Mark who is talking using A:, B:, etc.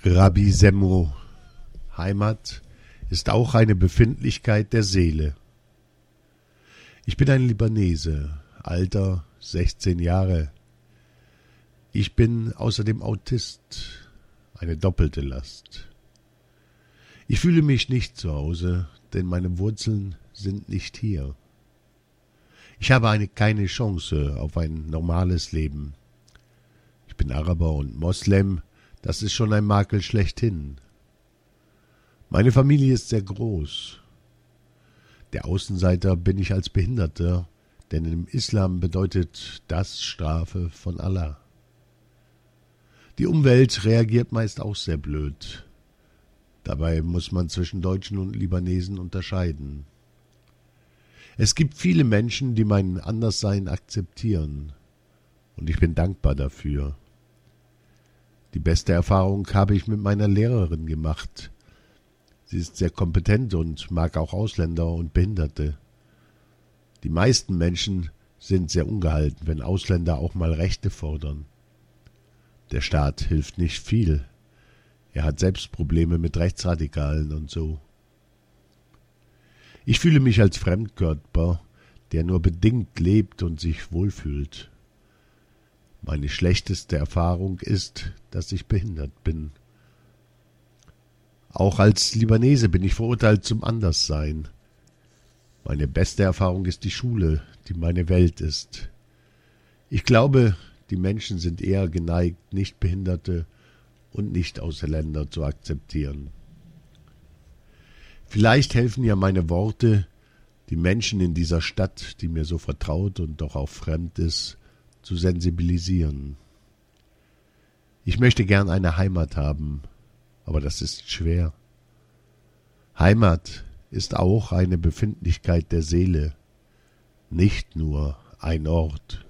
A: Rabbi Semmo: Heimat ist auch eine Befindlichkeit der Seele. Ich bin ein Libanese, Alter 16 Jahre. Ich bin außerdem Autist, eine doppelte Last. Ich fühle mich nicht zu Hause, denn meine Wurzeln sind nicht hier. Ich habe keine Chance auf ein normales Leben. Ich bin Araber und Moslem, das ist schon ein Makel schlechthin. Meine Familie ist sehr groß. Der Außenseiter bin ich als Behinderter, denn im Islam bedeutet das Strafe von Allah. Die Umwelt reagiert meist auch sehr blöd. Dabei muss man zwischen Deutschen und Libanesen unterscheiden. Es gibt viele Menschen, die mein Anderssein akzeptieren, und ich bin dankbar dafür. Die beste Erfahrung habe ich mit meiner Lehrerin gemacht. Sie ist sehr kompetent und mag auch Ausländer und Behinderte. Die meisten Menschen sind sehr ungehalten, wenn Ausländer auch mal Rechte fordern. Der Staat hilft nicht viel. Er hat selbst Probleme mit Rechtsradikalen und so. Ich fühle mich als Fremdkörper, der nur bedingt lebt und sich wohlfühlt. Meine schlechteste Erfahrung ist, dass ich behindert bin. Auch als Libanese bin ich verurteilt zum Anderssein. Meine beste Erfahrung ist die Schule, die meine Welt ist. Ich glaube, die Menschen sind eher geneigt, Nichtbehinderte und Nicht-Ausländer zu akzeptieren. Vielleicht helfen ja meine Worte, die Menschen in dieser Stadt, die mir so vertraut und doch auch fremd ist, zu sensibilisieren. Ich möchte gern eine Heimat haben, aber das ist schwer. Heimat ist auch eine Befindlichkeit der Seele, nicht nur ein Ort.